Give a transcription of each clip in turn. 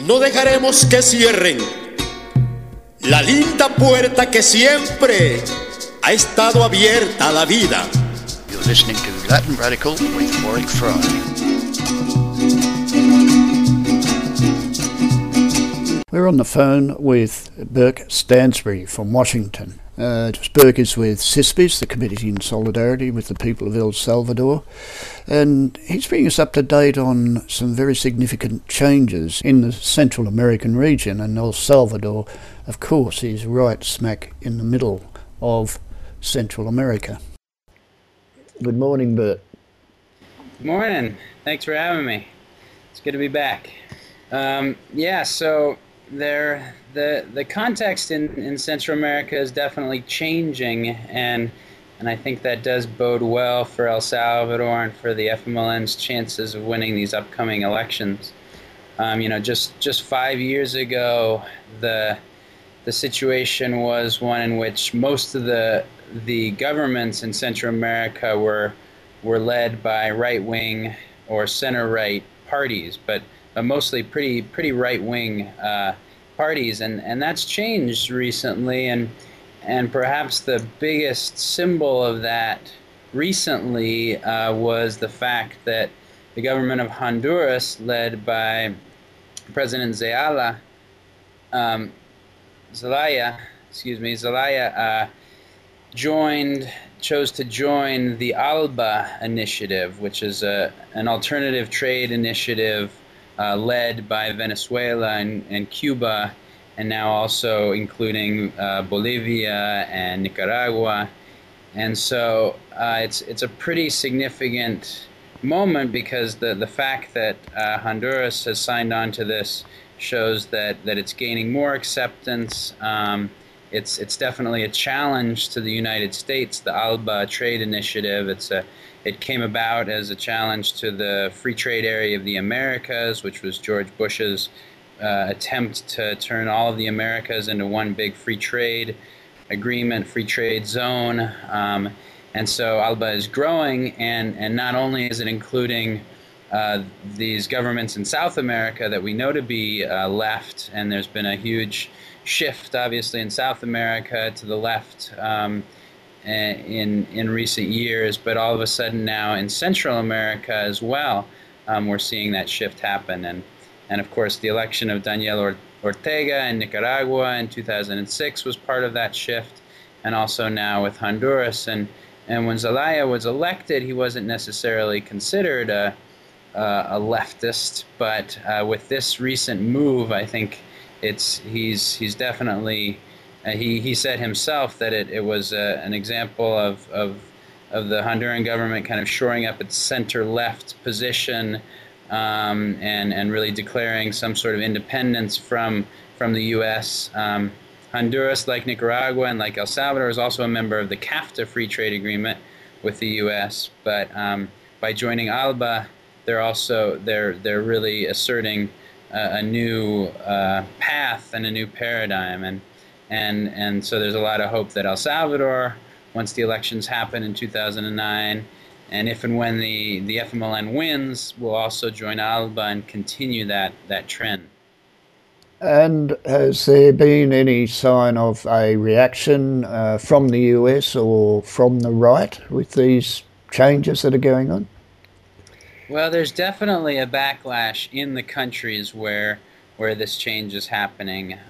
No dejaremos que cierren la linda puerta que siempre ha estado abierta a la vida. You're listening to Latin Radical with Warwick Fry. We're on the phone with Burke Stansbury from Washington. Burke is with CISPES, the Committee in Solidarity with the People of El Salvador, and he's bringing us up to date on some very significant changes in the Central American region, and El Salvador, of course, is right smack in the middle of Central America. Good morning, Bert. Good morning. Thanks for having me. It's good to be back. The context in Central America is definitely changing, and I think that does bode well for El Salvador and for the FMLN's chances of winning these upcoming elections. Just 5 years ago, the situation was one in which most of the governments in Central America were led by right-wing or center-right parties, but mostly pretty right-wing parties, and that's changed recently, and perhaps the biggest symbol of that recently was the fact that the government of Honduras, led by President Zelaya, chose to join the ALBA initiative, which is an alternative trade initiative led by Venezuela and Cuba, and now also including Bolivia and Nicaragua. And so it's a pretty significant moment, because the fact that Honduras has signed on to this shows that it's gaining more acceptance. It's definitely a challenge to the United States, the ALBA trade initiative. It came about as a challenge to the free trade area of the Americas, which was George Bush's attempt to turn all of the Americas into one big free trade agreement, free trade zone. And so ALBA is growing, and not only is it including these governments in South America that we know to be left, and there's been a huge shift, obviously, in South America to the left in recent years, but all of a sudden now in Central America as well, we're seeing that shift happen. And of course, the election of Daniel Ortega in Nicaragua in 2006 was part of that shift, and also now with Honduras. And when Zelaya was elected, he wasn't necessarily considered a leftist, but with this recent move, I think he's definitely he said himself that it was an example of the Honduran government kind of shoring up its center-left position, and really declaring some sort of independence from the U.S. Honduras, like Nicaragua and like El Salvador, is also a member of the CAFTA free trade agreement with the U.S. But by joining ALBA, they're really asserting a new path and a new paradigm, and so there's a lot of hope that El Salvador, once the elections happen in 2009, and if and when the FMLN wins, will also join ALBA and continue that trend. And has there been any sign of a reaction from the US or from the right with these changes that are going on? Well, there's definitely a backlash in the countries where this change is happening.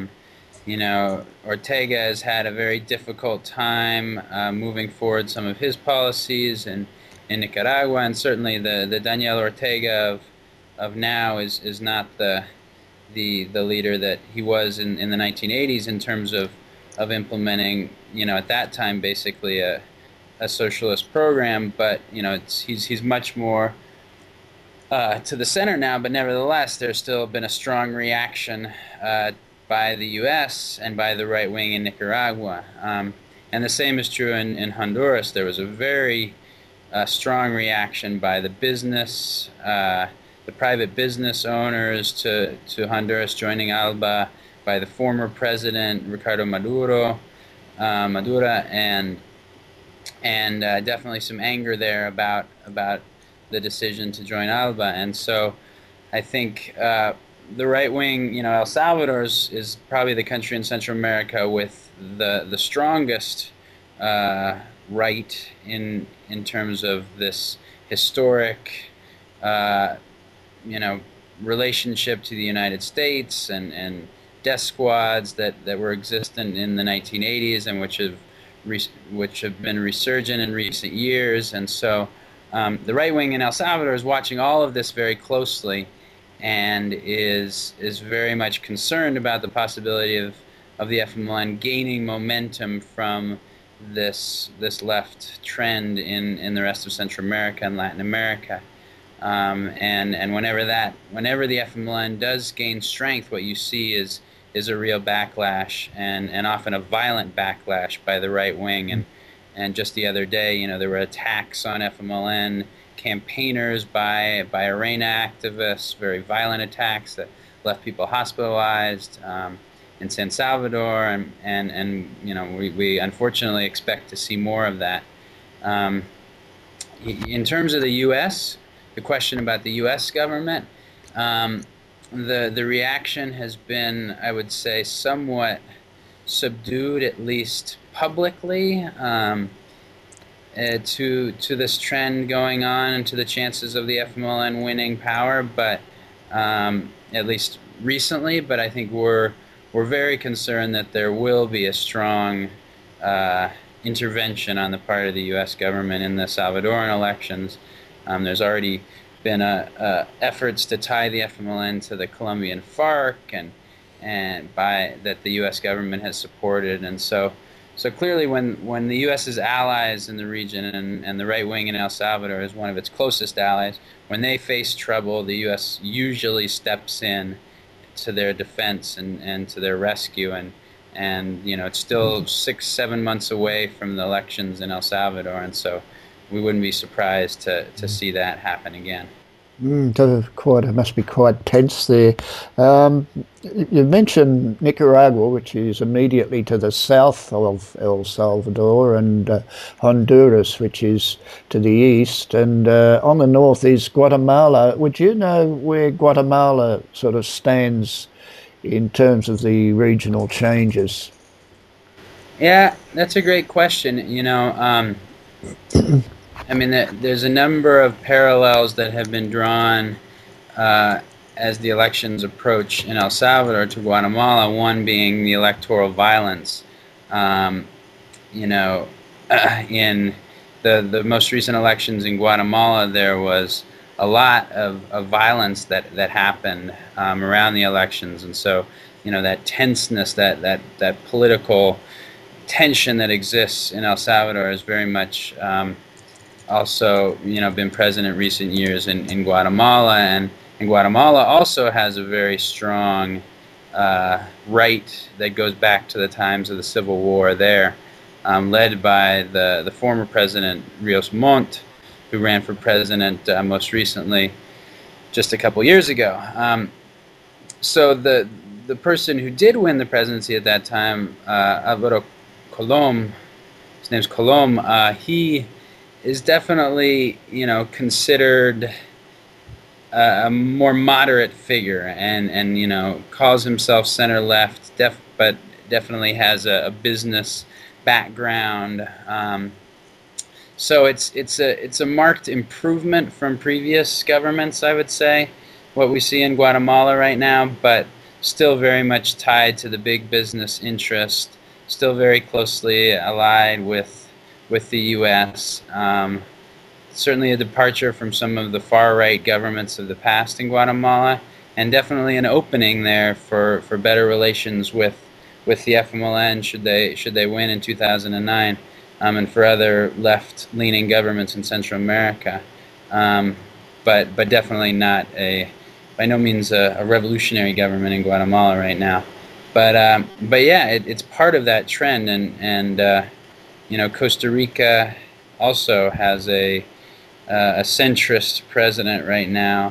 Ortega has had a very difficult time moving forward some of his policies in Nicaragua, and certainly the Daniel Ortega of now is not the leader that he was in the 1980s in terms of implementing, at that time, basically a socialist program. But he's much more to the center now, but nevertheless, there's still been a strong reaction by the U.S. and by the right wing in Nicaragua. And the same is true in Honduras. There was a very strong reaction by the private business owners to Honduras joining ALBA, by the former president, Ricardo Maduro, and definitely some anger there about the decision to join ALBA. And so I think the right wing, El Salvador is probably the country in Central America with the strongest right in terms of this historic, uh, relationship to the United States and death squads that were existent in the 1980s and which have been resurgent in recent years. And so the right wing in El Salvador is watching all of this very closely and is very much concerned about the possibility of the FMLN gaining momentum from this left trend in the rest of Central America and Latin America. And whenever the FMLN does gain strength, what you see is a real backlash and often a violent backlash by the right wing. And just the other day, there were attacks on FMLN campaigners by ARENA activists, very violent attacks that left people hospitalized in San Salvador, and we unfortunately expect to see more of that. In terms of the U.S., the question about the U.S. government, the reaction has been, I would say, somewhat subdued, at least publicly, to this trend going on and to the chances of the FMLN winning power, but at least recently. But I think we're very concerned that there will be a strong intervention on the part of the U.S. government in the Salvadoran elections. There's already been efforts to tie the FMLN to the Colombian FARC, and that the U.S. government has supported. And so clearly, when the U.S.'s allies in the region and the right wing in El Salvador is one of its closest allies, when they face trouble, the U.S. usually steps in to their defense and to their rescue. And it's still 6-7 months away from the elections in El Salvador, and so we wouldn't be surprised to see that happen again. It must be quite tense there. You mentioned Nicaragua, which is immediately to the south of El Salvador, and Honduras, which is to the east, and on the north is Guatemala. Would you know where Guatemala sort of stands in terms of the regional changes? Yeah, that's a great question. I mean, there's a number of parallels that have been drawn as the elections approach in El Salvador to Guatemala, one being the electoral violence. In the most recent elections in Guatemala, there was a lot of violence that happened around the elections. And so, that tenseness, that political tension that exists in El Salvador is very much also been present in recent years in Guatemala, and Guatemala also has a very strong right that goes back to the times of the Civil War there, led by the former president Rios Montt, who ran for president most recently just a couple years ago. So the person who did win the presidency at that time, Alvaro Colom, his name's Colom, he is definitely, considered a more moderate figure, and calls himself center left, but definitely has a business background. So it's a marked improvement from previous governments, I would say, what we see in Guatemala right now, but still very much tied to the big business interest, still very closely allied with the U.S. Certainly a departure from some of the far-right governments of the past in Guatemala, and definitely an opening there for better relations with the FMLN should they win in 2009, and for other left-leaning governments in Central America, but definitely not by no means a revolutionary government in Guatemala right now. But yeah, it's part of that trend, and Costa Rica also has a centrist president right now,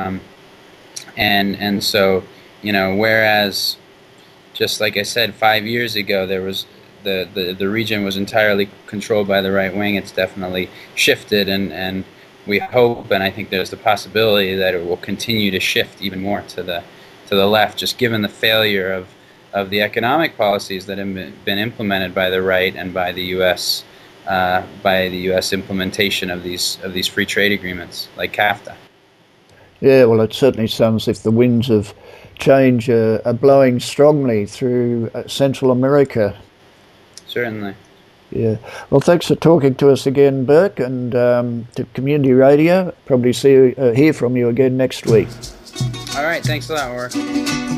and so whereas, just like I said, 5 years ago there was the region was entirely controlled by the right wing, it's definitely shifted, and we hope, and I think there's the possibility that it will continue to shift even more to the left, just given the failure of the economic policies that have been implemented by the right and by the U.S. Implementation of these free trade agreements like CAFTA. Yeah, well, it certainly sounds as if the winds of change are blowing strongly through Central America. Certainly. Yeah. Well, thanks for talking to us again, Burke, and to Community Radio. Probably hear from you again next week. All right. Thanks a lot, Warwick.